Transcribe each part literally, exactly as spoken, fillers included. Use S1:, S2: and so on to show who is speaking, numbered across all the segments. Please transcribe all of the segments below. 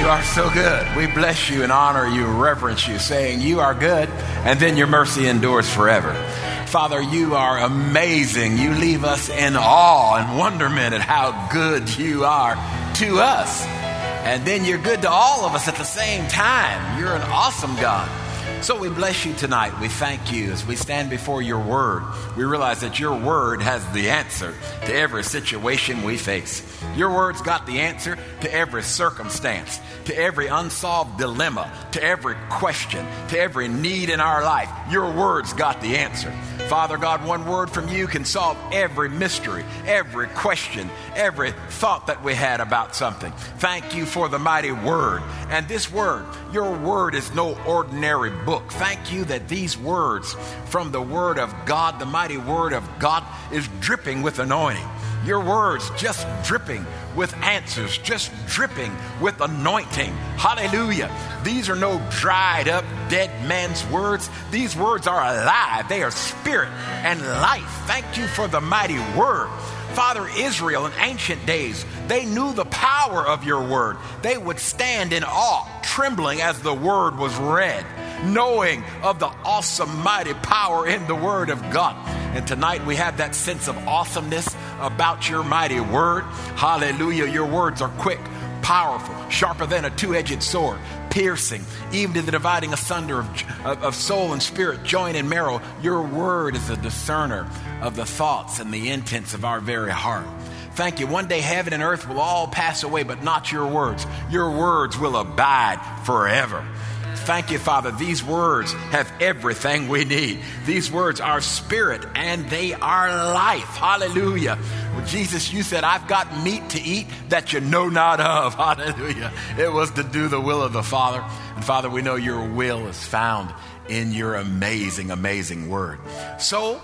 S1: you are so good. We bless you and honor you, reverence you, saying you are good, and then your mercy endures forever. Father, you are amazing. You leave us in awe and wonderment at how good you are to us. And then you're good to all of us at the same time. You're an awesome God. So we bless you tonight. We thank you as we stand before your word. We realize that your word has the answer to every situation we face. Your word's got the answer to every circumstance, to every unsolved dilemma, to every question, to every need in our life. Your word's got the answer. Father God, one word from you can solve every mystery, every question, every thought that we had about something. Thank you for the mighty word. And this word, your word is no ordinary book. Thank you that these words from the word of God, the mighty word of God, is dripping with anointing. Your words just dripping with answers, just dripping with anointing. Hallelujah. These are no dried up dead man's words. These words are alive. They are spirit and life. Thank you for the mighty word. Father, Israel in ancient days, they knew the power of your word. They would stand in awe, trembling as the word was read, knowing of the awesome, mighty power in the word of God. And tonight we have that sense of awesomeness about your mighty word. Hallelujah. Your words are quick, powerful, sharper than a two-edged sword, piercing, even to the dividing asunder of, of, of soul and spirit, joint and marrow. Your word is a discerner of the thoughts and the intents of our very heart. Thank you. One day heaven and earth will all pass away, but not your words. Your words will abide forever. Thank you, Father. These words have everything we need. These words are spirit and they are life. Hallelujah. Well, Jesus, you said, I've got meat to eat that you know not of. Hallelujah. It was to do the will of the Father. And Father, we know your will is found in your amazing, amazing word. So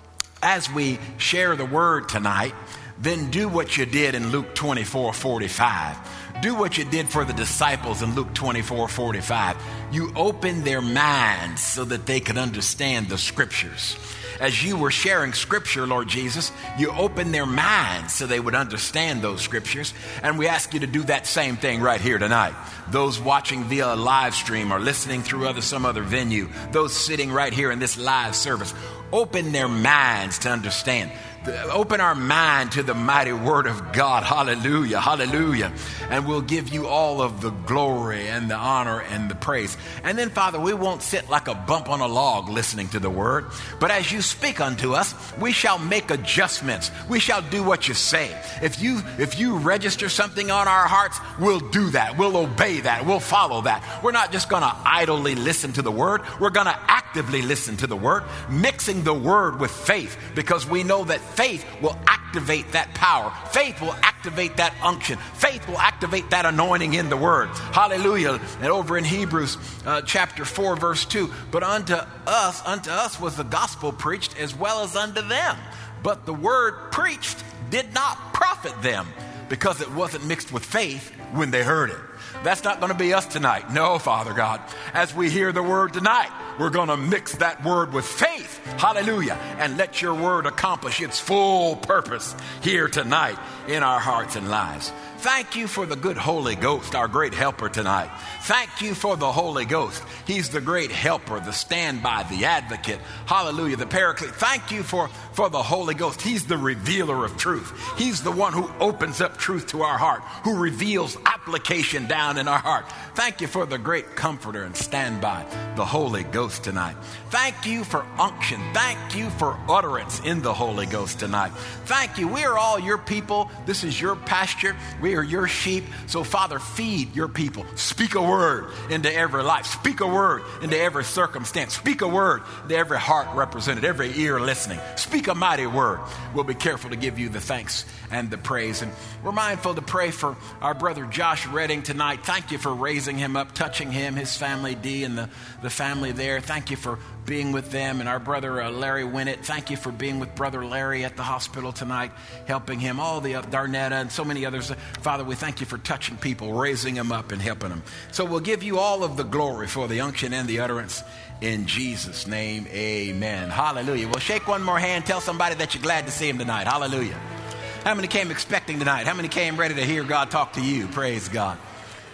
S1: as we share the word tonight, then do what you did in Luke twenty-four forty-five. Do what you did for the disciples in Luke twenty-four forty-five. You opened their minds so that they could understand the scriptures. As you were sharing scripture, Lord Jesus, you opened their minds so they would understand those scriptures. And we ask you to do that same thing right here tonight. Those watching via a live stream or listening through other some other venue, those sitting right here in this live service, open their minds to understand. Open our mind to the mighty word of God. Hallelujah. Hallelujah. And we'll give you all of the glory and the honor and the praise. And then, Father, we won't sit like a bump on a log listening to the word. But as you speak unto us, we shall make adjustments. We shall do what you say. If you, if you register something on our hearts, we'll do that. We'll obey that. We'll follow that. We're not just going to idly listen to the word. We're going to actively listen to the word, mixing the word with faith, because we know that faith will activate that power. Faith will activate that unction. Faith will activate that anointing in the word. Hallelujah. And over in Hebrews uh, chapter four, verse two, but unto us, unto us was the gospel preached as well as unto them. But the word preached did not profit them because it wasn't mixed with faith when they heard it. That's not going to be us tonight. No, Father God. As we hear the word tonight, we're going to mix that word with faith. Hallelujah. And let your word accomplish its full purpose here tonight in our hearts and lives. Thank you for the good Holy Ghost, our great helper tonight. Thank you for the Holy Ghost. He's the great helper, the standby, the advocate. Hallelujah, the paraclete. Thank you for, for the Holy Ghost. He's the revealer of truth. He's the one who opens up truth to our heart, who reveals application down in our heart. Thank you for the great comforter and standby, the Holy Ghost tonight. Thank you for unction. Thank you for utterance in the Holy Ghost tonight. Thank you. We are all your people. This is your pasture. We are your sheep. So, Father, feed your people. Speak a word into every life. Speak a word into every circumstance. Speak a word into every heart represented, every ear listening. Speak a mighty word. We'll be careful to give you the thanks and the praise. And we're mindful to pray for our brother Josh Redding tonight. Thank you for raising him up, touching him, his family, Dee, and the, the family there. Thank you for being with them. And our brother uh, Larry Winnett, thank you for being with brother Larry at the hospital tonight, helping him. All the uh, Darnetta and so many others. Father, we thank you for touching people, raising them up and helping them. So we'll give you all of the glory for the unction and the utterance in Jesus' name. Amen. Hallelujah. Well, shake one more hand. Tell somebody that you're glad to see him tonight. Hallelujah. How many came expecting tonight? How many came ready to hear God talk to you? Praise God.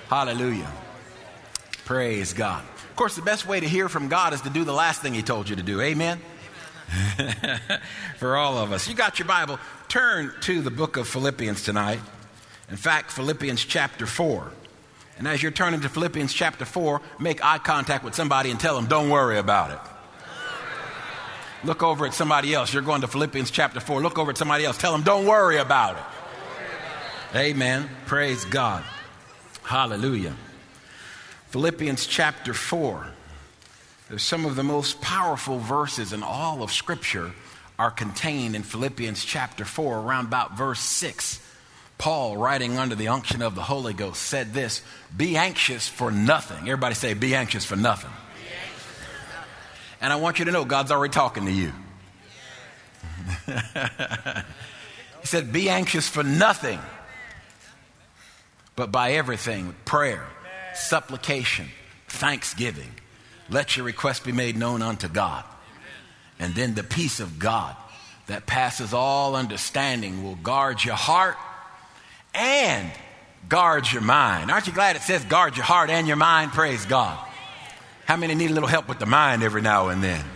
S1: Hallelujah. Praise God. Of course, the best way to hear from God is to do the last thing he told you to do. Amen? For all of us. You got your Bible. Turn to the book of Philippians tonight. In fact, Philippians chapter four. And as you're turning to Philippians chapter four, make eye contact with somebody and tell them, don't worry about it. Look over at somebody else. You're going to Philippians chapter four. Look over at somebody else. Tell them, don't worry about it. Amen. Praise God. Hallelujah. Philippians chapter four. There's some of the most powerful verses in all of Scripture are contained in Philippians chapter four, around about verse six. Paul, writing under the unction of the Holy Ghost, said this, be anxious for nothing. Everybody say, be anxious for nothing. And I want you to know God's already talking to you. He said, be anxious for nothing, but by everything, with prayer, supplication, thanksgiving, let your request be made known unto God. And then the peace of God that passes all understanding will guard your heart and guard your mind. Aren't you glad it says guard your heart and your mind? Praise God. How many need a little help with the mind every now and then?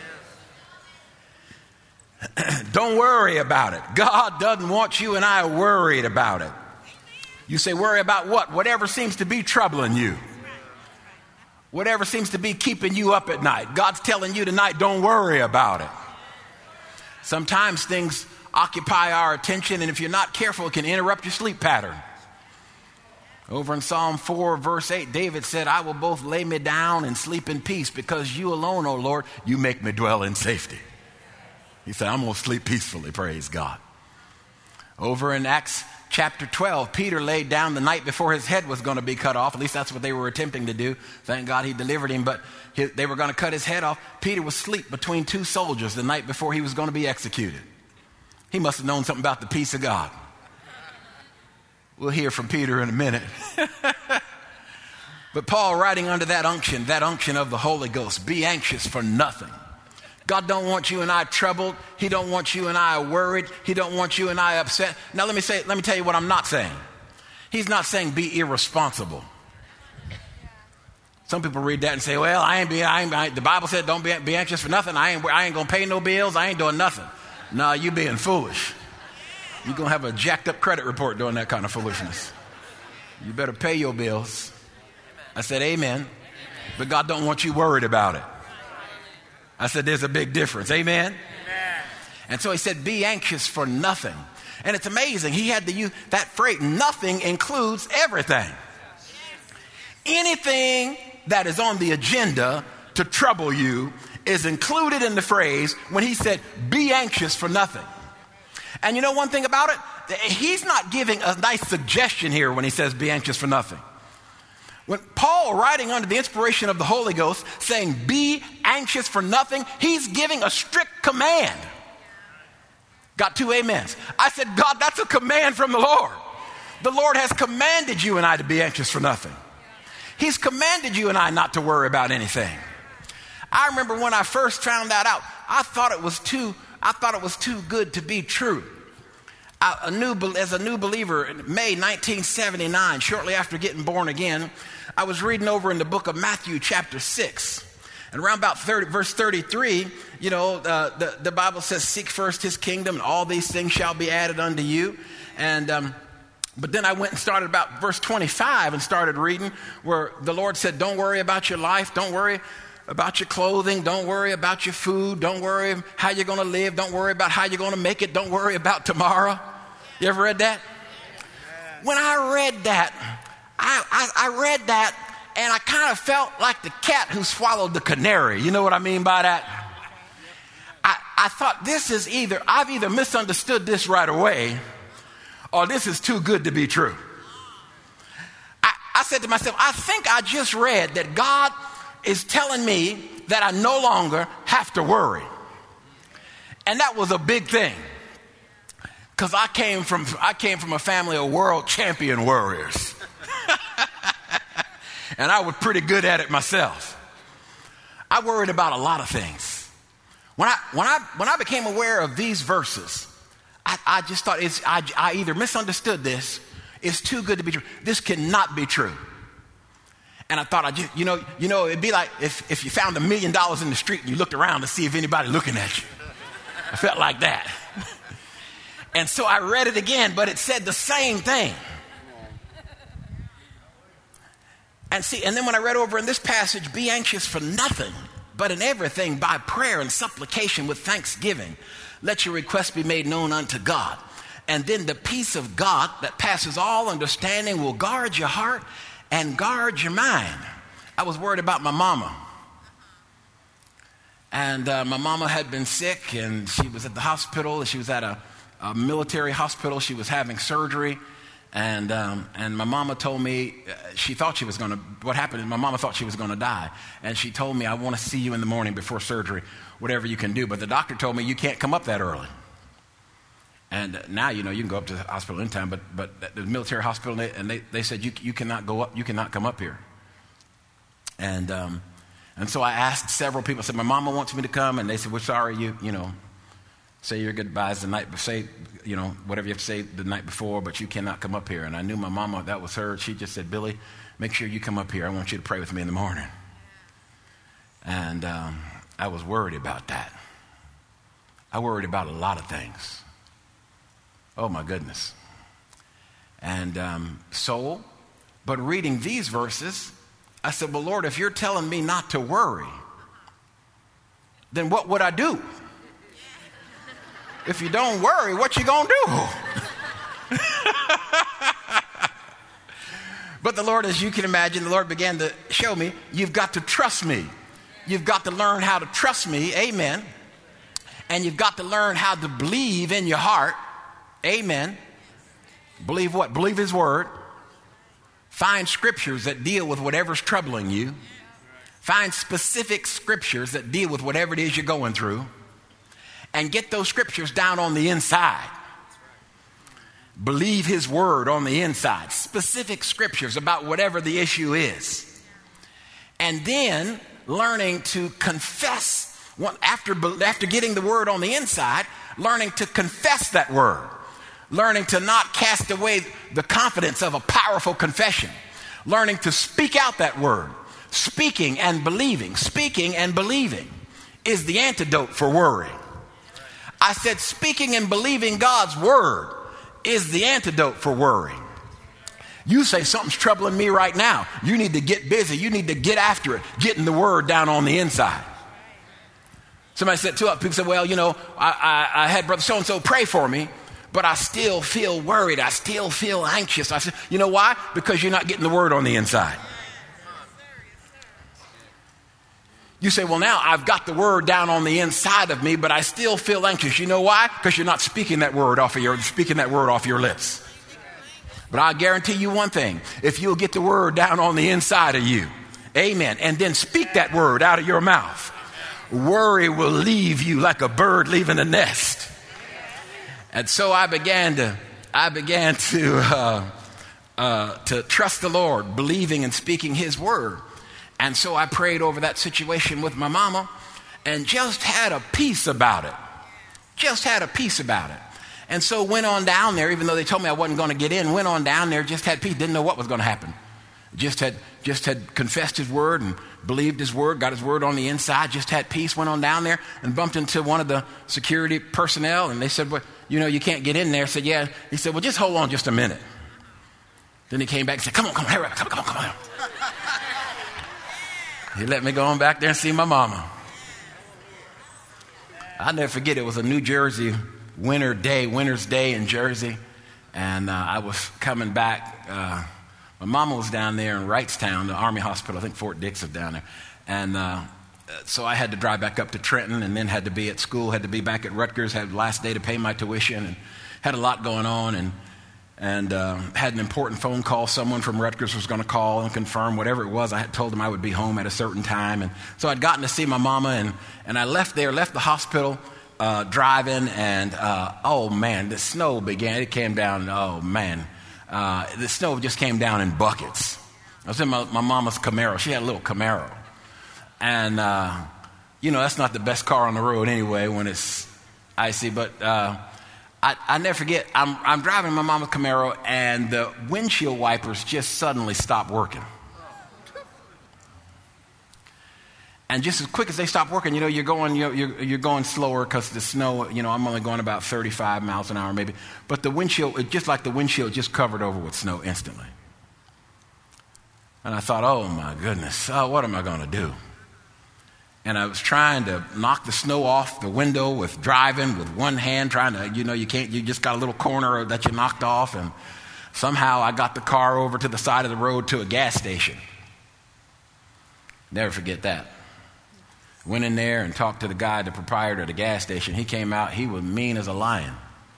S1: Don't worry about it. God doesn't want you and I worried about it. You say, worry about what? Whatever seems to be troubling you. Whatever seems to be keeping you up at night. God's telling you tonight, don't worry about it. Sometimes things occupy our attention, and if you're not careful, it can interrupt your sleep pattern. Over in Psalm four, verse eight, David said, I will both lay me down and sleep in peace because you alone, O Lord, you make me dwell in safety. He said, I'm going to sleep peacefully, praise God. Over in Acts chapter twelve, Peter laid down the night before his head was going to be cut off. At least that's what they were attempting to do. Thank God he delivered him, but he, they were going to cut his head off. Peter was asleep between two soldiers the night before he was going to be executed. He must have known something about the peace of God. We'll hear from Peter in a minute. But Paul, writing under that unction, that unction of the Holy Ghost, be anxious for nothing. God don't want you and I troubled. He don't want you and I worried. He don't want you and I upset. Now let me say, let me tell you what I'm not saying. He's not saying be irresponsible. Some people read that and say, well, I ain't be, I ain't, I, the Bible said don't be, be anxious for nothing. I ain't, I ain't going to pay no bills. I ain't doing nothing. No, you being foolish. You're going to have a jacked up credit report doing that kind of foolishness. You better pay your bills. I said, amen. But God don't want you worried about it. I said, there's a big difference. Amen. Amen. And so he said, be anxious for nothing. And it's amazing. He had to use that phrase. Nothing includes everything. Anything that is on the agenda to trouble you is included in the phrase when he said, be anxious for nothing. And you know one thing about it? He's not giving a nice suggestion here when he says be anxious for nothing. When Paul, writing under the inspiration of the Holy Ghost, saying be anxious for nothing, he's giving a strict command. Got two amens. I said, God, that's a command from the Lord. The Lord has commanded you and I to be anxious for nothing. He's commanded you and I not to worry about anything. I remember when I first found that out, I thought it was too, I thought it was too good to be true. I, a new, as a new believer in May nineteen seventy-nine, shortly after getting born again, I was reading over in the book of Matthew chapter six. And around about thirty, verse thirty-three, you know, uh, the, the Bible says, seek first his kingdom and all these things shall be added unto you. And, um, but then I went and started about verse twenty-five and started reading where the Lord said, don't worry about your life. Don't worry about your clothing. Don't worry about your food. Don't worry how you're going to live. Don't worry about how you're going to make it. Don't worry about tomorrow. You ever read that? When I read that, I, I, I read that and I kind of felt like the cat who swallowed the canary. You know what I mean by that? I, I thought this is either, I've either misunderstood this right away or this is too good to be true. I, I said to myself, I think I just read that God is telling me that I no longer have to worry. And that was a big thing. Because I came from I came from a family of world champion worriers. And I was pretty good at it myself. I worried about a lot of things. When I when I when I became aware of these verses, I, I just thought it's I, I either misunderstood this, it's too good to be true. This cannot be true. And I thought, I just, you know, you know, it'd be like if, if you found a million dollars in the street and you looked around to see if anybody looking at you. I felt like that. And so I read it again, but it said the same thing. And see, and then when I read over in this passage, be anxious for nothing, but in everything by prayer and supplication with thanksgiving, let your requests be made known unto God. And then the peace of God that passes all understanding will guard your heart and guard your mind. I was worried about my mama. And uh, my mama had been sick, and she was at the hospital. She was at a, a military hospital. She was having surgery. And um, and my mama told me, uh, she thought she was going to, what happened is my mama thought she was going to die. And she told me, I want to see you in the morning before surgery, whatever you can do. But the doctor told me, you can't come up that early. And now, you know, you can go up to the hospital anytime, but but the military hospital, and they, they said, you you cannot go up, you cannot come up here. And um, and so I asked several people, I said, my mama wants me to come, and they said, we're sorry, you you know, say your goodbyes the night, say, you know, whatever you have to say the night before, but you cannot come up here. And I knew my mama, that was her. She just said, Billy, make sure you come up here. I want you to pray with me in the morning. And um, I was worried about that. I worried about a lot of things. Oh, my goodness. And um, so, but reading these verses, I said, well, Lord, if you're telling me not to worry, then what would I do? If you don't worry, what you gonna do? But the Lord, as you can imagine, the Lord began to show me, you've got to trust me. You've got to learn how to trust me, amen. And you've got to learn how to believe in your heart, amen. Believe what? Believe his word. Find scriptures that deal with whatever's troubling you. Find specific scriptures that deal with whatever it is you're going through. And get those scriptures down on the inside. Believe his word on the inside. Specific scriptures about whatever the issue is. And then learning to confess, after, after getting the word on the inside, learning to confess that word. Learning to not cast away the confidence of a powerful confession. Learning to speak out that word. Speaking and believing. Speaking and believing is the antidote for worry. I said speaking and believing God's word is the antidote for worrying. You say something's troubling me right now. You need to get busy. You need to get after it, getting the word down on the inside. Somebody said to us, people said, well, you know, I, I, I had brother so-and-so pray for me, but I still feel worried. I still feel anxious. I said, you know why? Because you're not getting the word on the inside. You say, well, now I've got the word down on the inside of me, but I still feel anxious. You know why? Because you're not speaking that word off of your, speaking that word off your lips. But I guarantee you one thing. If you'll get the word down on the inside of you, amen, and then speak that word out of your mouth, worry will leave you like a bird leaving a nest. And so I began to, I began to, uh, uh, to trust the Lord, believing and speaking his word. And so I prayed over that situation with my mama and just had a peace about it. Just had a peace about it. And so went on down there, even though they told me I wasn't going to get in, went on down there, just had peace, didn't know what was going to happen. Just had, just had confessed his word and believed his word, got his word on the inside, just had peace, went on down there and bumped into one of the security personnel. And they said, well, you know, you can't get in there. I said, yeah. He said, well, just hold on just a minute. Then he came back and said, come on, come on, hurry up, come on, come on, come on. He let me go on back there and see my mama. I'll never forget, it was a New Jersey winter day, winter's day in Jersey. And uh, I was coming back. Uh, my mama was down there in Wrightstown, the Army Hospital. I think Fort Dix was down there. And uh, so I had to drive back up to Trenton and then had to be at school, had to be back at Rutgers, had the last day to pay my tuition and had a lot going on. And And uh, had an important phone call. Someone from Rutgers was going to call and confirm whatever it was. I had told them I would be home at a certain time. And so I'd gotten to see my mama, and, and I left there, left the hospital uh, driving, and uh, oh man, the snow began. It came down, oh man. Uh, the snow just came down in buckets. I was in my, my mama's Camaro. She had a little Camaro. And, uh, you know, that's not the best car on the road anyway when it's icy, but... Uh, I, I never forget, I'm, I'm driving my mama's Camaro and the windshield wipers just suddenly stopped working. And just as quick as they stop working, you know, you're going, you're, you're, you're going slower because the snow, you know, I'm only going about thirty-five miles an hour maybe. But the windshield, it just like the windshield just covered over with snow instantly. And I thought, oh my goodness, oh, what am I going to do? And I was trying to knock the snow off the window with driving with one hand, trying to, you know, you can't, you just got a little corner that you knocked off. And somehow I got the car over to the side of the road to a gas station. Never forget that. Went in there and talked to the guy, the proprietor of the gas station. He came out, he was mean as a lion.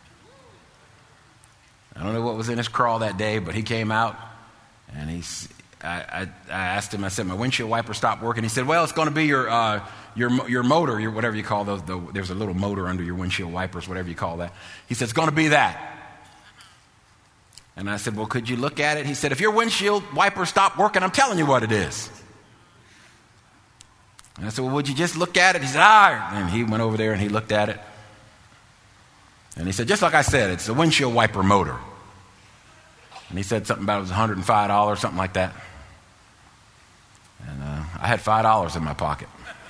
S1: I don't know what was in his crawl that day, but he came out and he's, I, I, I asked him, I said, my windshield wiper stopped working. He said, well, it's going to be your uh, your your motor, your whatever you call those. The, there's a little motor under your windshield wipers, whatever you call that. He said, it's going to be that. And I said, well, could you look at it? He said, if your windshield wiper stopped working, I'm telling you what it is. And I said, well, would you just look at it? He said, ah. And he went over there and he looked at it. And he said, just like I said, it's a windshield wiper motor. And he said something about it was one hundred five dollars, something like that. And uh, I had five dollars in my pocket.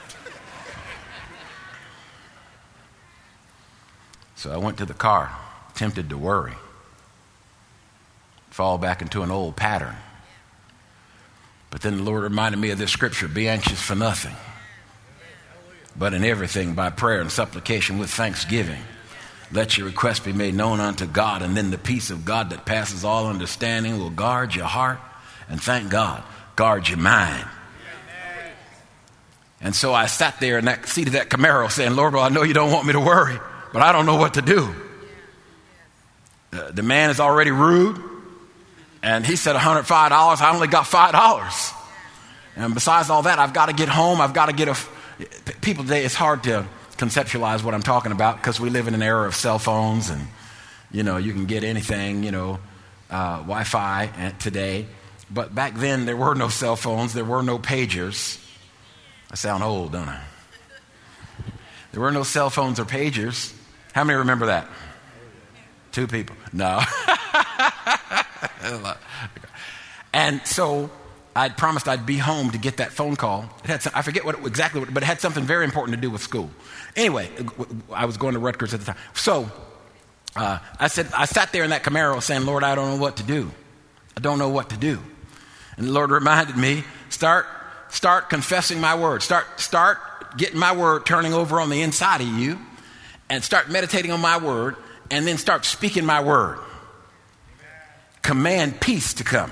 S1: So I went to the car, tempted to worry, fall back into an old pattern. But then the Lord reminded me of this scripture, be anxious for nothing, but in everything by prayer and supplication with thanksgiving. Let your request be made known unto God, and then the peace of God that passes all understanding will guard your heart, and thank God, guard your mind. And so I sat there in that seat of that Camaro saying, Lord, well, I know you don't want me to worry, but I don't know what to do. Uh, the man is already rude, and he said one hundred five dollars. I only got five dollars. And besides all that, I've got to get home. I've got to get a... People today, it's hard to conceptualize what I'm talking about because we live in an era of cell phones and, you know, you can get anything, you know, uh, Wi-Fi today. But back then, there were no cell phones. There were no pagers. I sound old, don't I? There were no cell phones or pagers. How many remember that? Two people. No. And so I'd promised I'd be home to get that phone call. It had some, I forget what it, exactly, what, but it had something very important to do with school. Anyway, I was going to Rutgers at the time. So uh, I said, I sat there in that Camaro saying, Lord, I don't know what to do. I don't know what to do. And the Lord reminded me, start, start confessing my word. Start, start getting my word turning over on the inside of you, and start meditating on my word, and then start speaking my word. Command peace to come.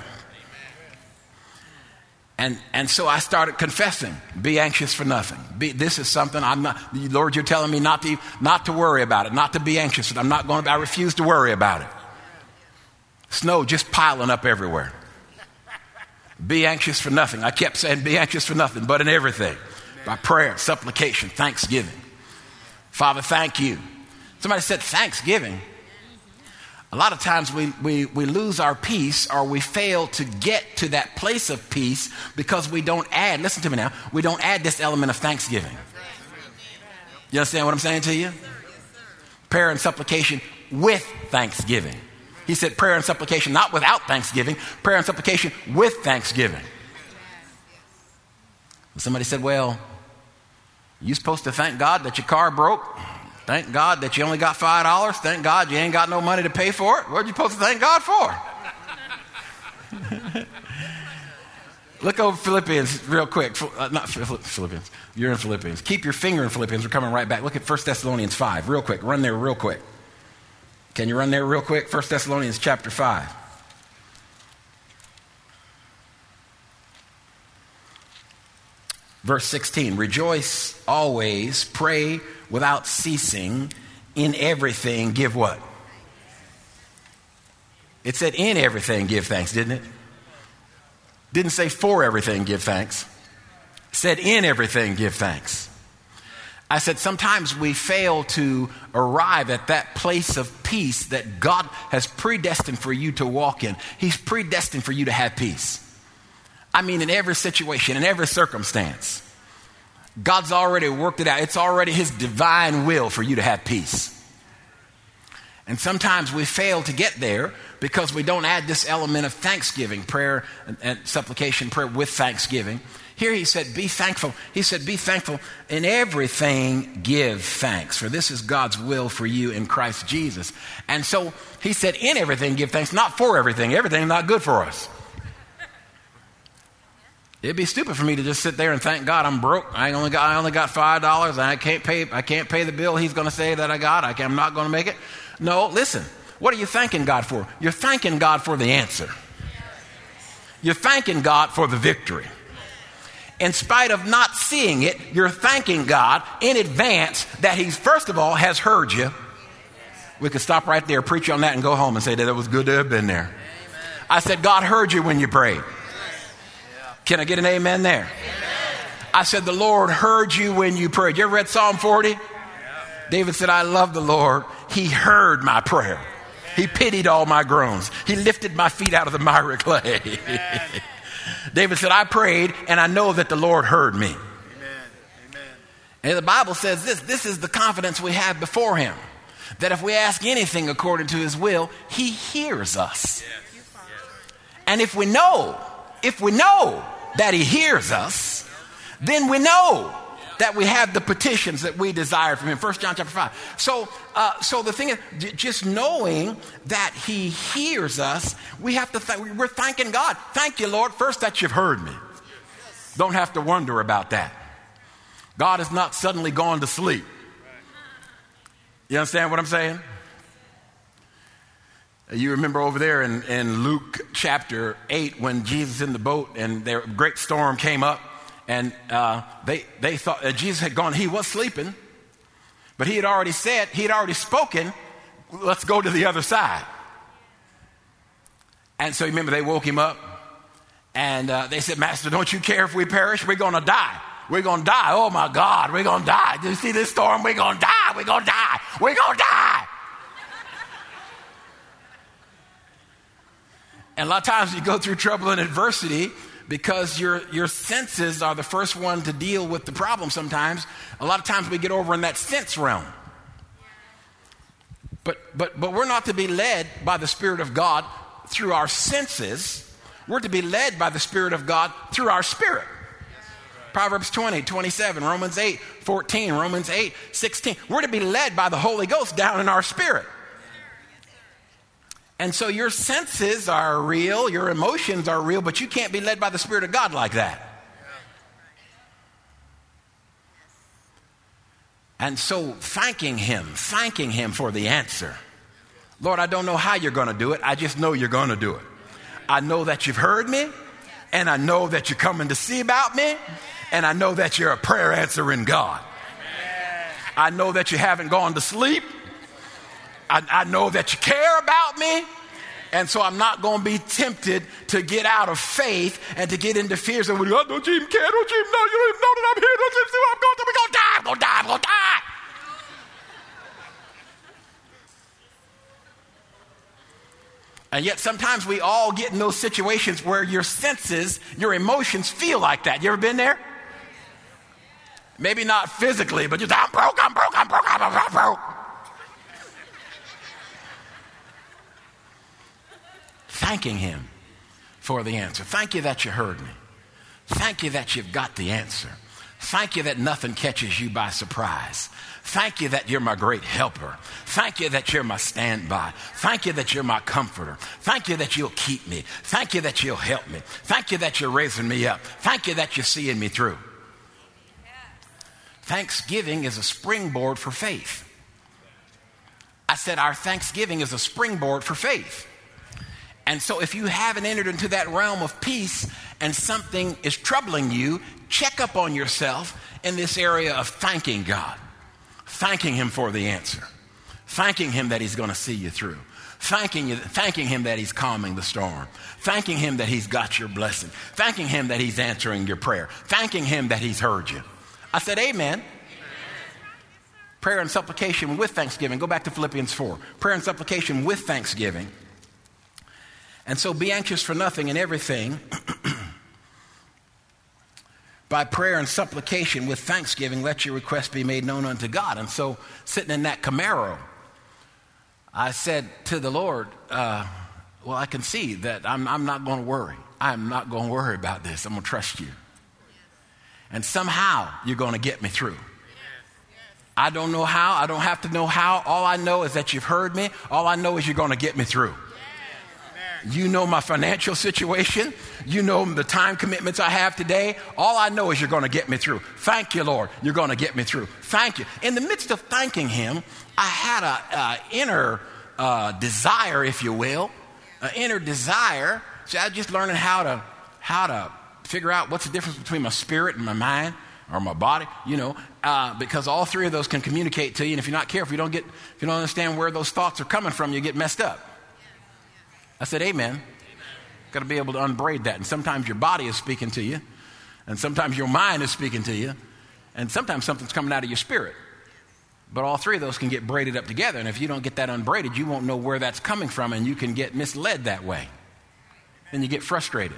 S1: And and so I started confessing, be anxious for nothing. Be, this is something I'm not, Lord, you're telling me not to not to worry about it, not to be anxious. I'm not going to, I refuse to worry about it. Snow just piling up everywhere. Be anxious for nothing. I kept saying be anxious for nothing, but in everything. By prayer, supplication, thanksgiving. Father, thank you. Somebody said thanksgiving. A lot of times we, we, we lose our peace, or we fail to get to that place of peace because we don't add, listen to me now, we don't add this element of thanksgiving. You understand what I'm saying to you? Prayer and supplication with thanksgiving. He said prayer and supplication not without thanksgiving, prayer and supplication with thanksgiving. Somebody said, well, you supposed to thank God that your car broke? Thank God that you only got five dollars. Thank God you ain't got no money to pay for it. What are you supposed to thank God for? Look over Philippians real quick. Uh, not Philippians. You're in Philippians. Keep your finger in Philippians. We're coming right back. Look at First Thessalonians five real quick. Run there real quick. Can you run there real quick? First Thessalonians chapter five. Verse sixteen, rejoice always, pray without ceasing, in everything give what? It said in everything give thanks, didn't it? Didn't say for everything give thanks. It said in everything give thanks. I said sometimes we fail to arrive at that place of peace that God has predestined for you to walk in. He's predestined for you to have peace. I mean, in every situation, in every circumstance, God's already worked it out. It's already his divine will for you to have peace. And sometimes we fail to get there because we don't add this element of thanksgiving, prayer and, and supplication, prayer with thanksgiving. Here he said, be thankful. He said, be thankful in everything, give thanks, for this is God's will for you in Christ Jesus. And so he said, in everything, give thanks, not for everything. Everything's not good for us. It'd be stupid for me to just sit there and thank God I'm broke. I only got, I only got five dollars. I can't pay, I can't pay the bill he's going to say that I got. I can, I'm not going to make it. No, listen, what are you thanking God for? You're thanking God for the answer. You're thanking God for the victory. In spite of not seeing it, you're thanking God in advance that he, first of all, has heard you. We could stop right there, preach on that, and go home and say that it was good to have been there. Amen. I said, God heard you when you prayed. Can I get an amen there? Amen. I said, the Lord heard you when you prayed. You ever read Psalm forty? Yeah. David said, I love the Lord. He heard my prayer. He pitied all my groans. He lifted my feet out of the miry clay. David said, I prayed, and I know that the Lord heard me. Amen. Amen. And the Bible says this, this is the confidence we have before him, that if we ask anything according to his will, he hears us. Yes. And if we know, if we know that he hears us, then we know that we have the petitions that we desire from him. First John chapter five. So, uh, so the thing is, j- just knowing that he hears us, we have to. Th- we're thanking God. Thank you, Lord. First, that you've heard me. Don't have to wonder about that. God has not suddenly gone to sleep. You understand what I'm saying? You remember over there in, in Luke chapter eight when Jesus in the boat and their great storm came up. And uh, they they thought uh, Jesus had gone. He was sleeping, but he had already said, he had already spoken, let's go to the other side. And so remember, they woke him up, and uh, they said, Master, don't you care if we perish? We're going to die. We're going to die. Oh, my God, we're going to die. Do you see this storm? We're going to die. We're going to die. We're going to die. And a lot of times you go through trouble and adversity, because your your senses are the first one to deal with the problem sometimes. A lot of times we get over in that sense realm. But but but we're not to be led by the Spirit of God through our senses. We're to be led by the Spirit of God through our spirit. Proverbs twenty, twenty-seven, Romans eight, fourteen, Romans eight, sixteen. We're to be led by the Holy Ghost down in our spirit. And so your senses are real, your emotions are real, but you can't be led by the Spirit of God like that. And so thanking him, thanking him for the answer. Lord, I don't know how you're going to do it. I just know you're going to do it. I know that you've heard me, and I know that you're coming to see about me, and I know that you're a prayer answering God. I know that you haven't gone to sleep. I, I know that you care about me, and so I'm not going to be tempted to get out of faith and to get into fears. And, oh, don't you even care? Don't you even know? You don't even know that I'm here. Don't you even see what I'm going through? We're going to die. I'm going to die. I'm going to die. And yet sometimes we all get in those situations where your senses, your emotions feel like that. You ever been there? Maybe not physically, but just, I'm broke, I'm broke, I'm broke, I'm broke, I'm broke. Thanking him for the answer. Thank you that you heard me. Thank you that you've got the answer. Thank you that nothing catches you by surprise. Thank you that you're my great helper. Thank you that you're my standby. Thank you that you're my comforter. Thank you that you'll keep me. Thank you that you'll help me. Thank you that you're raising me up. Thank you that you're seeing me through. Thanksgiving is a springboard for faith. I said our thanksgiving is a springboard for faith. And so if you haven't entered into that realm of peace and something is troubling you, check up on yourself in this area of thanking God, thanking him for the answer, thanking him that he's going to see you through, thanking you, thanking him that he's calming the storm, thanking him that he's got your blessing, thanking him that he's answering your prayer, thanking him that he's heard you. I said, amen. Prayer and supplication with thanksgiving. Go back to Philippians four. Prayer and supplication with thanksgiving. And so be anxious for nothing and everything by prayer and supplication with thanksgiving, let your requests be made known unto God. And so sitting in that Camaro, I said to the Lord, uh, well, I can see that I'm, I'm not going to worry. I'm not going to worry about this. I'm going to trust you. And somehow you're going to get me through. I don't know how. I don't have to know how. All I know is that you've heard me. All I know is you're going to get me through. You know my financial situation. You know the time commitments I have today. All I know is you're going to get me through. Thank you, Lord. You're going to get me through. Thank you. In the midst of thanking him, I had a, a inner uh, desire, if you will, an inner desire. So I was just learning how to how to figure out what's the difference between my spirit and my mind or my body, you know, uh, because all three of those can communicate to you. And if you're not careful, you don't get, if you don't understand where those thoughts are coming from, you get messed up. I said, amen. Got to be able to unbraid that. And sometimes your body is speaking to you. And sometimes your mind is speaking to you. And sometimes something's coming out of your spirit. But all three of those can get braided up together. And if you don't get that unbraided, you won't know where that's coming from. And you can get misled that way. Then you get frustrated.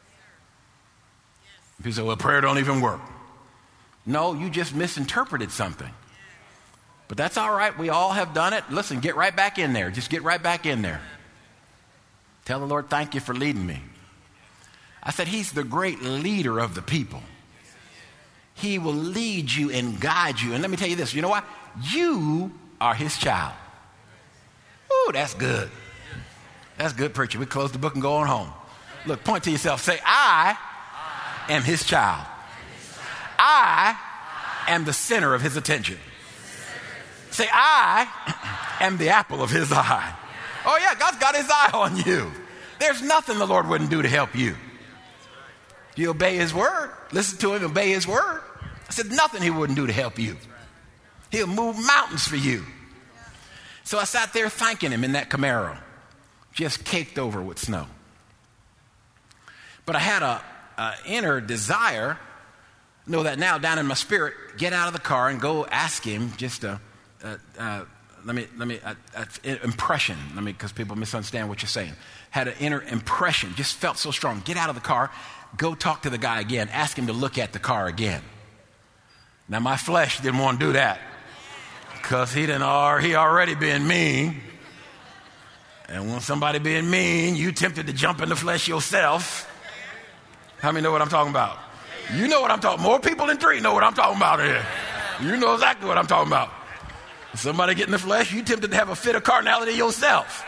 S1: People say, well, prayer don't even work. No, you just misinterpreted something. But that's all right. We all have done it. Listen, get right back in there. Just get right back in there. Tell the Lord, thank you for leading me. I said, he's the great leader of the people. He will lead you and guide you. And let me tell you this, you know what? You are his child. Ooh, that's good. That's good, preacher. We close the book and go on home. Look, point to yourself. Say, I am his child. I am the center of his attention. Say, I am the apple of his eye. Oh, yeah, God's got his eye on you. There's nothing the Lord wouldn't do to help you. You obey his word. Listen to him, obey his word. I said, nothing he wouldn't do to help you. He'll move mountains for you. So I sat there thanking him in that Camaro, just caked over with snow. But I had a, a inner desire, know that now down in my spirit, get out of the car and go ask him just a, a, a Let me, let me, uh, uh, impression, let me, because people misunderstand what you're saying. Had an inner impression, just felt so strong. Get out of the car, go talk to the guy again, ask him to look at the car again. Now, my flesh didn't want to do that, because he didn't, or he already been mean. And when somebody being mean, you tempted to jump in the flesh yourself. How many know what I'm talking about? You know what I'm talking about. More people than three know what I'm talking about here. You know exactly what I'm talking about. Somebody get in the flesh, you tempted to have a fit of carnality yourself.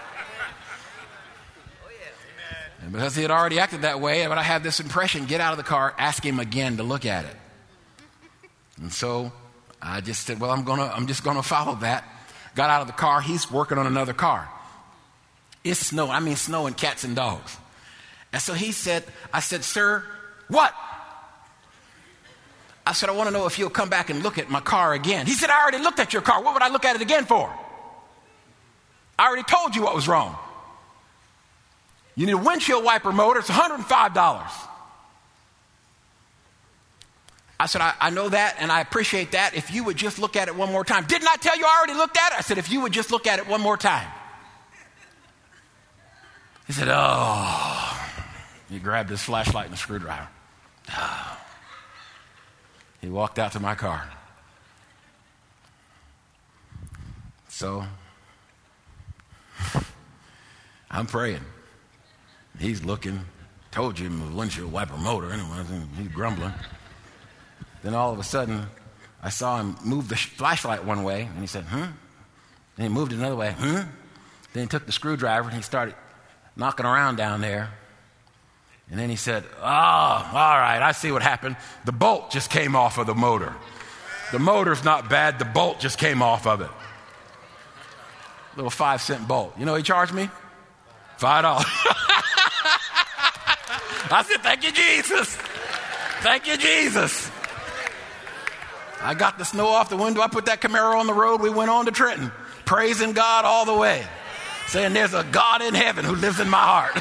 S1: And because he had already acted that way, but I had this impression, get out of the car, ask him again to look at it. And so I just said, well, I'm gonna, I'm just gonna follow that. Got out of the car, he's working on another car. It's snow, I mean snow and cats and dogs. And so he said, I said, sir, what? I said, I want to know if you'll come back and look at my car again. He said, I already looked at your car. What would I look at it again for? I already told you what was wrong. You need a windshield wiper motor. It's one hundred five dollars. I said, I, I know that and I appreciate that. If you would just look at it one more time. Didn't I tell you I already looked at it? I said, if you would just look at it one more time. He said, oh. He grabbed his flashlight and a screwdriver. Oh. He walked out to my car. So, I'm praying. He's looking. Told you him windshield wiper motor anyway. He's grumbling. Then all of a sudden, I saw him move the flashlight one way, and he said, hmm? Then he moved it another way, hmm? Then he took the screwdriver, and he started knocking around down there. And then he said, oh, all right, I see what happened. The bolt just came off of the motor. The motor's not bad. The bolt just came off of it. Little five cent bolt. You know he charged me? Five dollars. I said, thank you, Jesus. Thank you, Jesus. I got the snow off the window. I put that Camaro on the road. We went on to Trenton, praising God all the way, saying there's a God in heaven who lives in my heart.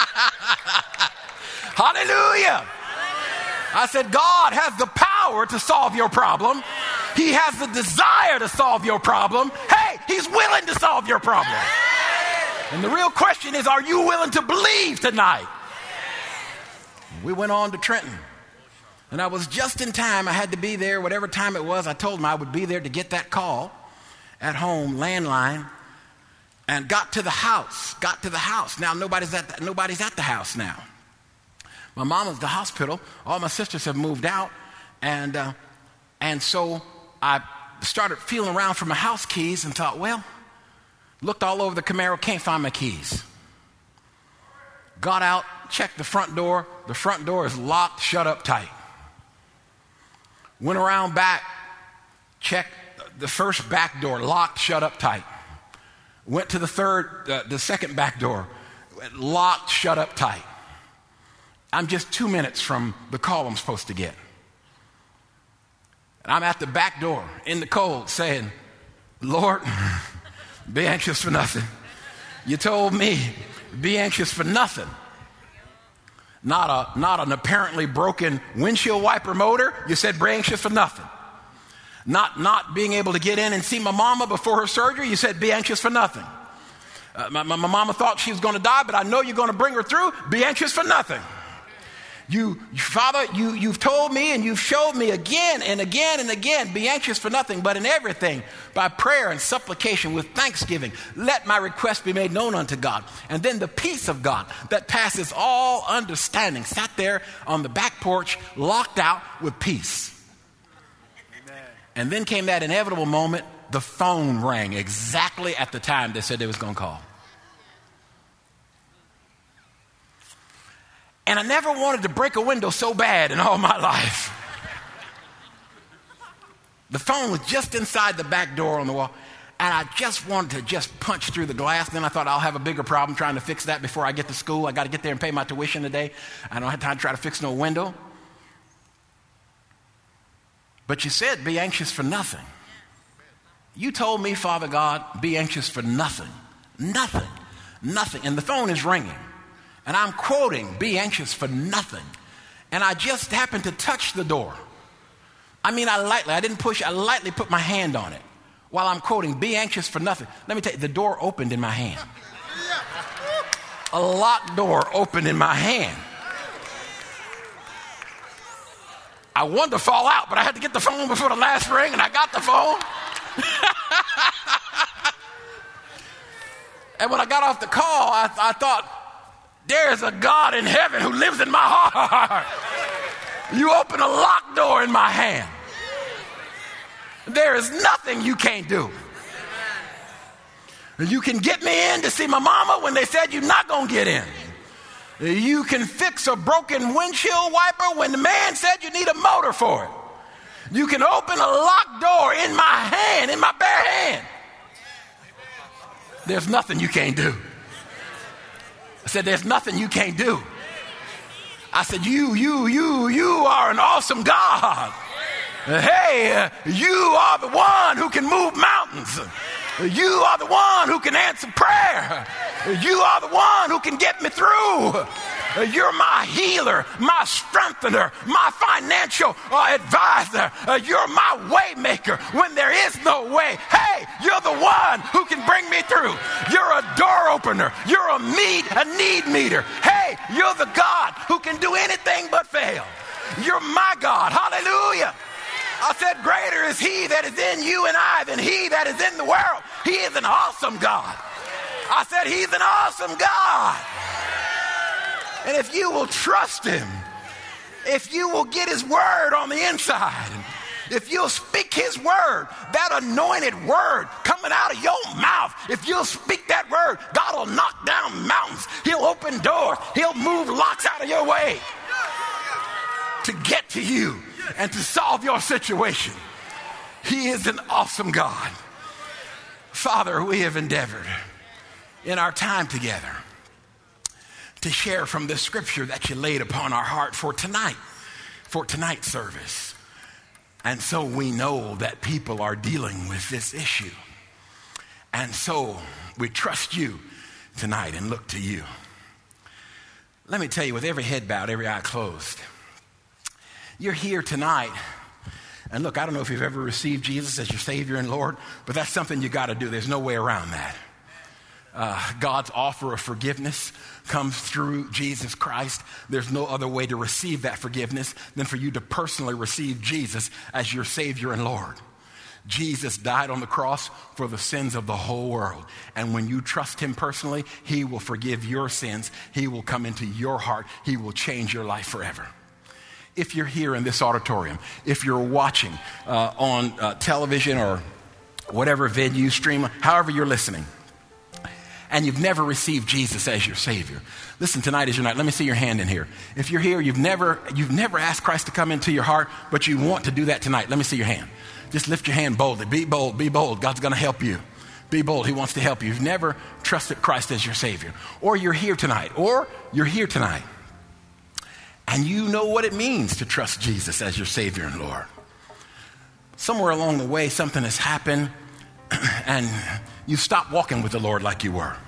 S1: Hallelujah. I said, God has the power to solve your problem. He has the desire to solve your problem. Hey, he's willing to solve your problem. And the real question is, are you willing to believe tonight? We went on to Trenton. And I was just in time. I had to be there, whatever time it was. I told him I would be there to get that call at home, landline. and got to the house, got to the house. Now nobody's at the, nobody's at the house now. My mom is at the hospital. All my sisters have moved out. And, uh, and so I started feeling around for my house keys and thought, well, looked all over the Camaro, can't find my keys. Got out, checked the front door. The front door is locked, shut up tight. Went around back, checked the first back door, locked, shut up tight. Went to the third, uh, the second back door, locked, shut up tight. I'm just two minutes from the call I'm supposed to get. And I'm at the back door in the cold saying, Lord, be anxious for nothing. You told me, be anxious for nothing. Not a not an apparently broken windshield wiper motor. You said be anxious for nothing. Not not being able to get in and see my mama before her surgery. You said be anxious for nothing. Uh, my, my, my mama thought she was going to die, but I know you're going to bring her through. Be anxious for nothing. You, Father, you, you've told me and you've showed me again and again and again, be anxious for nothing, but in everything, by prayer and supplication with thanksgiving, let my request be made known unto God. And then the peace of God that passes all understanding sat there on the back porch, locked out with peace. Amen. And then came that inevitable moment, the phone rang exactly at the time they said they was going to call. And I never wanted to break a window so bad in all my life. The phone was just inside the back door on the wall. And I just wanted to just punch through the glass. Then I thought I'll have a bigger problem trying to fix that before I get to school. I got to get there and pay my tuition today. I don't have time to try to fix no window. But you said, be anxious for nothing. You told me, Father God, be anxious for nothing. Nothing. Nothing. And the phone is ringing. And I'm quoting, be anxious for nothing. And I just happened to touch the door. I mean, I lightly, I didn't push, I lightly put my hand on it while I'm quoting, be anxious for nothing. Let me tell you, the door opened in my hand. A locked door opened in my hand. I wanted to fall out, but I had to get the phone before the last ring, and I got the phone. And when I got off the call, I, I thought, there's a God in heaven who lives in my heart. You open a locked door in my hand. There is nothing you can't do. You can get me in to see my mama when they said you're not going to get in. You can fix a broken windshield wiper when the man said you need a motor for it. You can open a locked door in my hand, in my bare hand. There's nothing you can't do. I said, there's nothing you can't do. I said, you, you, you, you are an awesome God. Hey, you are the one who can move mountains. You are the one who can answer prayer. You are the one who can get me through. You're my healer, my strengthener, my financial uh, advisor. Uh, you're my way maker when there is no way. Hey, you're the one who can bring me through. You're a door opener. You're a need, a need meter. Hey, you're the God who can do anything but fail. You're my God. Hallelujah. I said, greater is he that is in you and I than he that is in the world. He is an awesome God. I said, he's an awesome God. And if you will trust him, if you will get his word on the inside, if you'll speak his word, that anointed word coming out of your mouth, if you'll speak that word, God will knock down mountains. He'll open doors. He'll move locks out of your way to get to you and to solve your situation. He is an awesome God. Father, we have endeavored in our time together to share from the scripture that you laid upon our heart for tonight, for tonight's service. And so we know that people are dealing with this issue. And so we trust you tonight and look to you. Let me tell you, with every head bowed, every eye closed, you're here tonight. And look, I don't know if you've ever received Jesus as your Savior and Lord, but that's something you got to do. There's no way around that. Uh, God's offer of forgiveness comes through Jesus Christ. There's no other way to receive that forgiveness than for you to personally receive Jesus as your Savior and Lord. Jesus died on the cross for the sins of the whole world. And when you trust him personally, he will forgive your sins. He will come into your heart. He will change your life forever. If you're here in this auditorium, if you're watching uh, on uh, television or whatever venue, stream, however you're listening, and you've never received Jesus as your Savior, listen, tonight is your night. Let me see your hand in here. If you're here, you've never, you've never asked Christ to come into your heart, but you want to do that tonight, let me see your hand. Just lift your hand boldly. Be bold. Be bold. God's going to help you. Be bold. He wants to help you. You've never trusted Christ as your Savior. Or you're here tonight. Or you're here tonight. And you know what it means to trust Jesus as your Savior and Lord. Somewhere along the way, something has happened, and you stopped walking with the Lord like you were.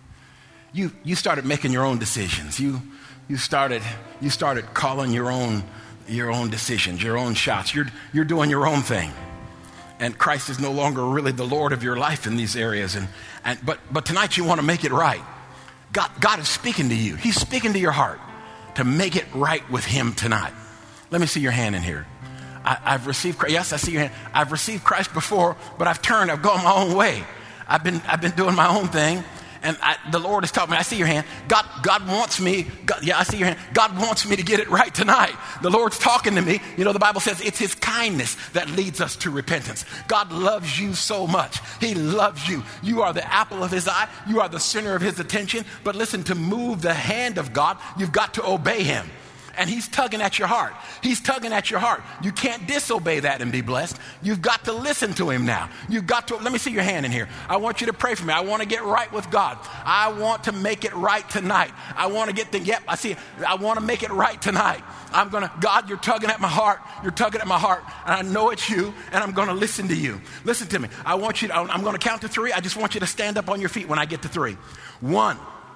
S1: You you started making your own decisions. You you started you started calling your own your own decisions, your own shots. You're you're doing your own thing. And Christ is no longer really the Lord of your life in these areas. And, and but but tonight you want to make it right. God, God is speaking to you. He's speaking to your heart to make it right with him tonight. Let me see your hand in here. I, I've received Christ. Yes, I see your hand. I've received Christ before, but I've turned. I've gone my own way. I've been I've been doing my own thing. And I, the Lord has taught me. I see your hand. God, God wants me. God, yeah, I see your hand. God wants me to get it right tonight. The Lord's talking to me. You know, the Bible says it's his kindness that leads us to repentance. God loves you so much. He loves you. You are the apple of his eye. You are the center of his attention. But listen, to move the hand of God, you've got to obey him. And he's tugging at your heart. He's tugging at your heart. You can't disobey that and be blessed. You've got to listen to him now. You've got to, let me see your hand in here. I want you to pray for me. I want to get right with God. I want to make it right tonight. I want to get the, yep, I see it. I want to make it right tonight. I'm going to, God, you're tugging at my heart. You're tugging at my heart. And I know it's you, and I'm going to listen to you. Listen to me. I want you to, I'm going to count to three. I just want you to stand up on your feet when I get to three. One.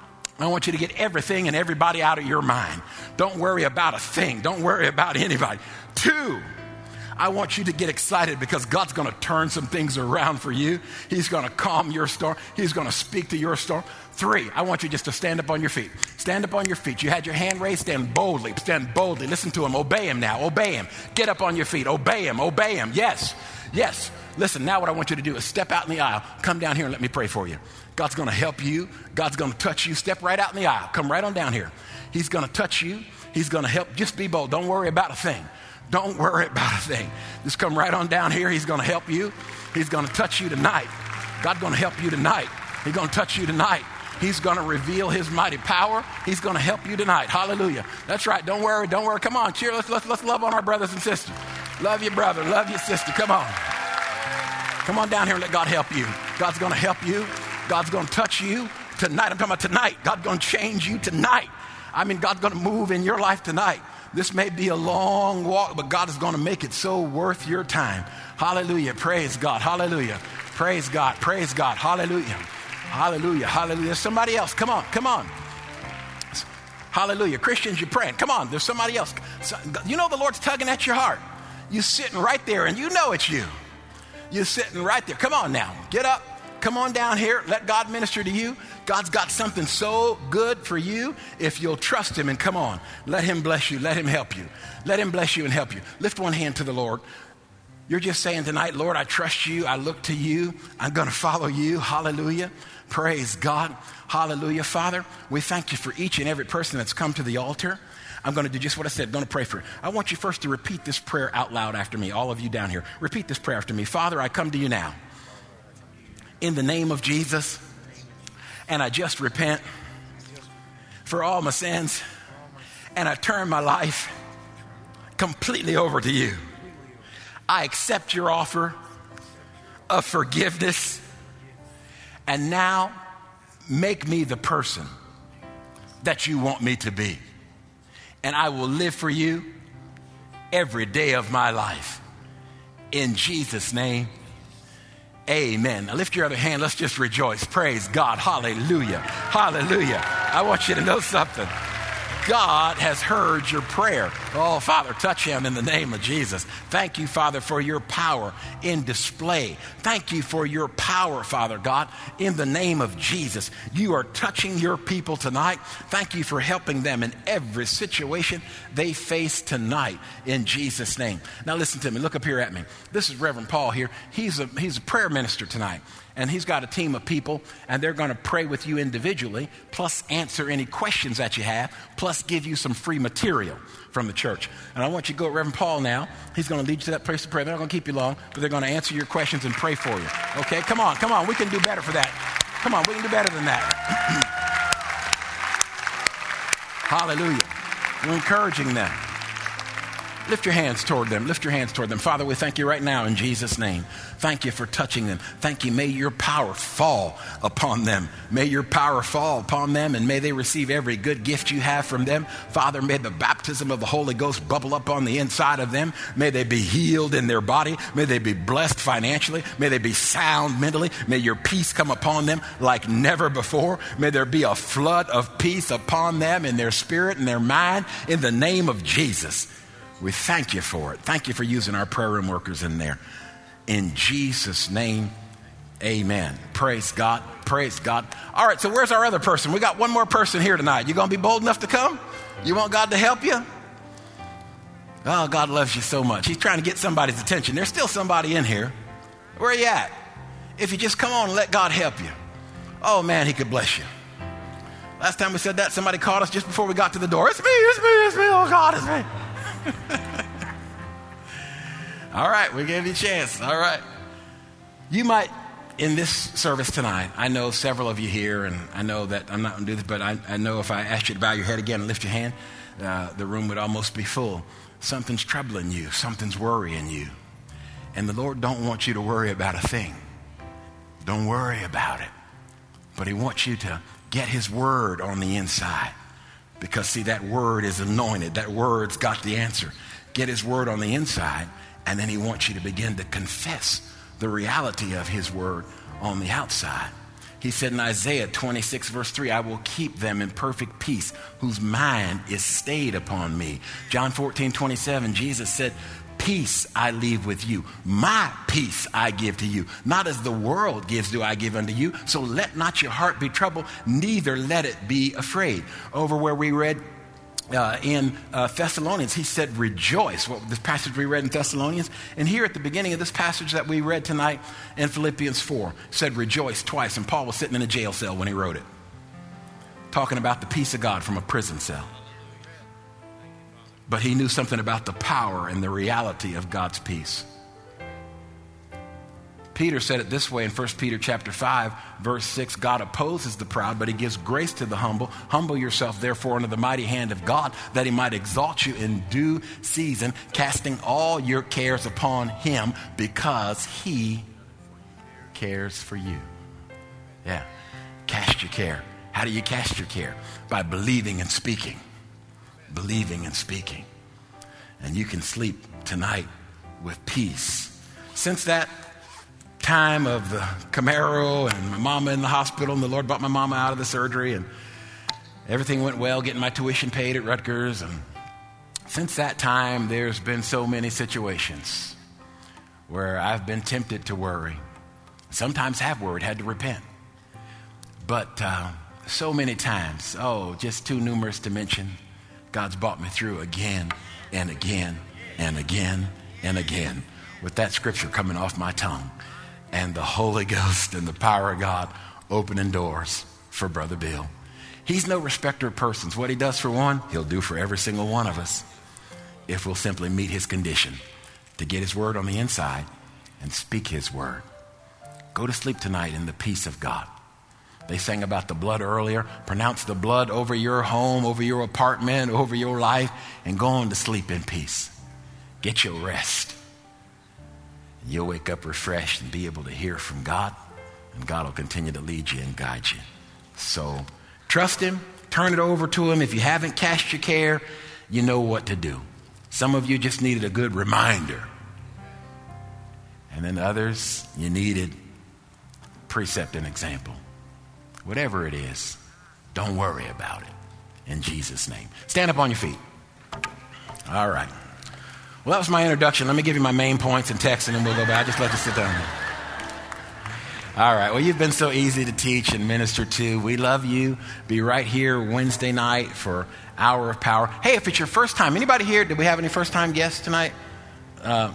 S1: I want you to get everything and everybody out of your mind. Don't worry about a thing. Don't worry about anybody. Two, I want you to get excited because God's going to turn some things around for you. He's going to calm your storm. He's going to speak to your storm. Three, I want you just to stand up on your feet. Stand up on your feet. You had your hand raised. Stand boldly. Stand boldly. Listen to him. Obey him now. Obey him. Get up on your feet. Obey him. Obey him. Yes. Yes. Listen, now what I want you to do is step out in the aisle. Come down here and let me pray for you. God's going to help you. God's going to touch you. Step right out in the aisle. Come right on down here. He's going to touch you. He's going to help. Just be bold. Don't worry about a thing. Don't worry about a thing. Just come right on down here. He's going to help you. He's going to touch you tonight. God's going to help you tonight. He's going to touch you tonight. He's going to reveal his mighty power. He's going to help you tonight. Hallelujah. That's right. Don't worry. Don't worry. Come on. Cheer. Let's, let's, let's love on our brothers and sisters. Love your brother. Love your sister. Come on. Come on down here and let God help you. God's going to help you. God's going to touch you tonight. I'm talking about tonight. God's going to change you tonight. I mean, God's going to move in your life tonight. This may be a long walk, but God is going to make it so worth your time. Hallelujah. Praise God. Hallelujah. Praise God. Praise God. Hallelujah. Hallelujah. Hallelujah. There's somebody else. Come on. Come on. Hallelujah. Christians, you're praying. Come on. There's somebody else. You know the Lord's tugging at your heart. You're sitting right there, and you know it's you. You're sitting right there. Come on now. Get up. Come on down here. Let God minister to you. God's got something so good for you if you'll trust him and come on. Let him bless you. Let him help you. Let him bless you and help you. Lift one hand to the Lord. You're just saying tonight, Lord, I trust you. I look to you. I'm going to follow you. Hallelujah. Praise God. Hallelujah. Father, we thank you for each and every person that's come to the altar. I'm going to do just what I said. I'm going to pray for you. I want you first to repeat this prayer out loud after me. All of you down here. Repeat this prayer after me. Father, I come to you now in the name of Jesus, and I just repent for all my sins, and I turn my life completely over to you. I accept your offer of forgiveness, and now make me the person that you want me to be. And I will live for you every day of my life. In Jesus' name, amen. Now lift your other hand. Let's just rejoice. Praise God. Hallelujah. Hallelujah. I want you to know something. God has heard your prayer. Oh, Father, touch him in the name of Jesus. Thank you, Father, for your power in display. Thank you for your power, Father God, in the name of Jesus. You are touching your people tonight. Thank you for helping them in every situation they face tonight in Jesus' name. Now listen to me. Look up here at me. This is Reverend Paul here. He's a, he's a prayer minister tonight. And he's got a team of people, and they're going to pray with you individually, plus answer any questions that you have, plus give you some free material from the church. And I want you to go to Reverend Paul now. He's going to lead you to that place of prayer. They're not going to keep you long, but they're going to answer your questions and pray for you. Okay? Come on, come on. We can do better for that. Come on, we can do better than that. Hallelujah. We're encouraging them. Lift your hands toward them. Lift your hands toward them. Father, we thank you right now in Jesus' name. Thank you for touching them. Thank you. May your power fall upon them. May your power fall upon them, and may they receive every good gift you have from them. Father, may the baptism of the Holy Ghost bubble up on the inside of them. May they be healed in their body. May they be blessed financially. May they be sound mentally. May your peace come upon them like never before. May there be a flood of peace upon them in their spirit and their mind in the name of Jesus. We thank you for it. Thank you for using our prayer room workers in there. In Jesus' name, amen. Praise God. Praise God. All right, so where's our other person? We got one more person here tonight. You going to be bold enough to come? You want God to help you? Oh, God loves you so much. He's trying to get somebody's attention. There's still somebody in here. Where are you at? If you just come on and let God help you. Oh, man, he could bless you. Last time we said that, somebody called us just before we got to the door. It's me, it's me, it's me. Oh, God, it's me. All right, we gave you a chance. All right. You might, in this service tonight, I know several of you here, and I know that I'm not going to do this, but I, I know if I asked you to bow your head again and lift your hand, uh, the room would almost be full. Something's troubling you. Something's worrying you. And the Lord don't want you to worry about a thing. Don't worry about it. But he wants you to get his word on the inside. Because, see, that word is anointed. That word's got the answer. Get his word on the inside, and then he wants you to begin to confess the reality of his word on the outside. He said in Isaiah twenty-six, verse three, I will keep them in perfect peace, whose mind is stayed upon me. John fourteen, twenty-seven, Jesus said, peace I leave with you. My peace I give to you. Not as the world gives do I give unto you. So let not your heart be troubled, neither let it be afraid. Over where we read uh, in uh, Thessalonians, he said rejoice. What this passage we read in Thessalonians. And here at the beginning of this passage that we read tonight in Philippians four, said rejoice twice. And Paul was sitting in a jail cell when he wrote it. Talking about the peace of God from a prison cell. But he knew something about the power and the reality of God's peace. Peter said it this way in First Peter chapter five, verse six, God opposes the proud, but he gives grace to the humble. Humble yourself, therefore, under the mighty hand of God, that he might exalt you in due season, casting all your cares upon him, because he cares for you. Yeah, cast your care. How do you cast your care? By believing and speaking. Believing and speaking. And you can sleep tonight with peace. Since that time of the Camaro and my mama in the hospital, and the Lord brought my mama out of the surgery, and everything went well, getting my tuition paid at Rutgers. And since that time, there's been so many situations where I've been tempted to worry. Sometimes have worried, had to repent. But uh, so many times, oh, just too numerous to mention, God's brought me through again and again and again and again with that scripture coming off my tongue and the Holy Ghost and the power of God opening doors for Brother Bill. He's no respecter of persons. What he does for one, he'll do for every single one of us if we'll simply meet his condition to get his word on the inside and speak his word. Go to sleep tonight in the peace of God. They sang about the blood earlier. Pronounce the blood over your home, over your apartment, over your life, and go on to sleep in peace. Get your rest. You'll wake up refreshed and be able to hear from God, and God will continue to lead you and guide you. So trust him. Turn it over to him. If you haven't cast your care, you know what to do. Some of you just needed a good reminder. And then others, you needed precept and example. Whatever it is, don't worry about it. in Jesus' name. Stand up on your feet. All right. Well, that was my introduction. Let me give you my main points and text, and then we'll go back. Just let you sit down. All right. Well, you've been so easy to teach and minister to. We love you. Be right here Wednesday night for Hour of Power. Hey, if it's your first time, anybody here, did we have any first-time guests tonight? Uh,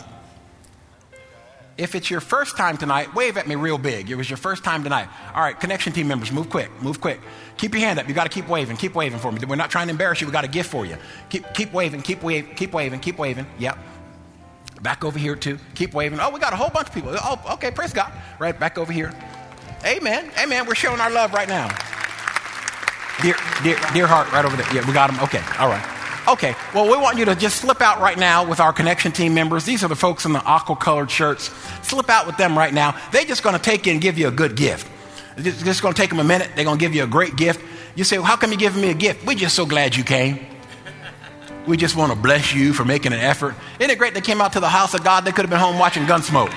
S1: if it's your first time tonight, wave at me real big. It was your first time tonight. All right, Connection team members, move quick. Move quick. Keep your hand up. You got to keep waving. Keep waving for me. We're not trying to embarrass you. We got a gift for you. Keep keep waving. Keep waving. Keep waving. Keep waving. Yep. Back over here, too. Keep waving. Oh, we got a whole bunch of people. Oh, okay, praise God. Right, back over here. Amen. Amen. We're showing our love right now. Dear, dear, dear heart, right over there. Yeah, we got them. Okay, all right. Okay, well, we want you to just slip out right now with our Connection team members. These are the folks in the aqua-colored shirts. Slip out with them right now. They're just going to take you and give you a good gift. It's just going to take them a minute. They're going to give you a great gift. You say, well, how come you're giving me a gift? We're just so glad you came. We just want to bless you for making an effort. Isn't it great they came out to the house of God? They could have been home watching Gunsmoke.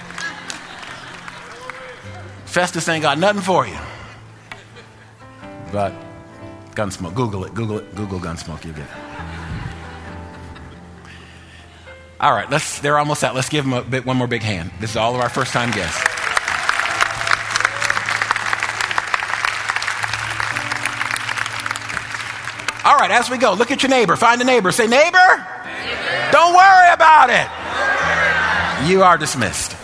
S1: Festus ain't got nothing for you. But Gunsmoke, Google it, Google it, Google Gunsmoke, you'll get it. All right, let's, they're almost out. Let's give them a bit, one more big hand. This is all of our first-time guests. All right, as we go, look at your neighbor. Find a neighbor. Say, neighbor, neighbor. Don't worry about it. You are dismissed.